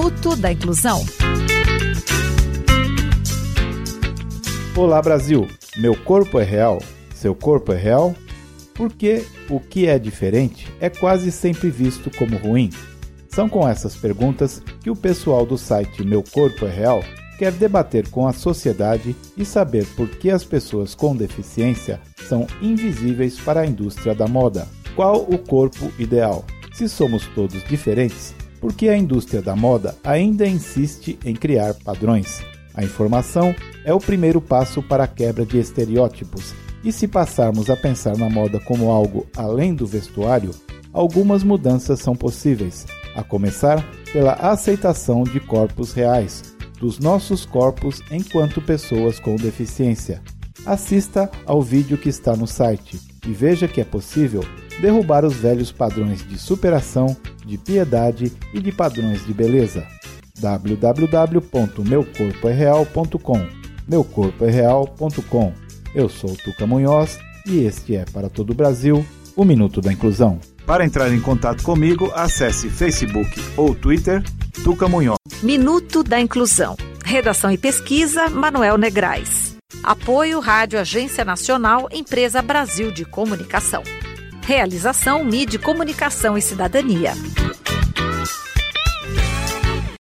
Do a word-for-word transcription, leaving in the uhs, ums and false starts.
Minuto da Inclusão. Olá, Brasil! Meu corpo é real? Seu corpo é real? Porque o que é diferente é quase sempre visto como ruim. São com essas perguntas que o pessoal do site Meu Corpo é Real quer debater com a sociedade e saber por que as pessoas com deficiência são invisíveis para a indústria da moda. Qual o corpo ideal? Se somos todos diferentes, por que a indústria da moda ainda insiste em criar padrões? A informação é o primeiro passo para a quebra de estereótipos, e se passarmos a pensar na moda como algo além do vestuário, algumas mudanças são possíveis, a começar pela aceitação de corpos reais, dos nossos corpos enquanto pessoas com deficiência. Assista ao vídeo que está no site e veja que é possível derrubar os velhos padrões de superação, de piedade e de padrões de beleza. w w w ponto meu corpo é real ponto com meu corpo é real ponto com. Eu sou Tuca Munhoz e este é para todo o Brasil o Minuto da Inclusão. Para entrar em contato comigo, acesse Facebook ou Twitter, Tuca Munhoz. Minuto da Inclusão. Redação e pesquisa, Manuel Negrais. Apoio Rádio Agência Nacional, Empresa Brasil de Comunicação. Realização Mídia, Comunicação e Cidadania.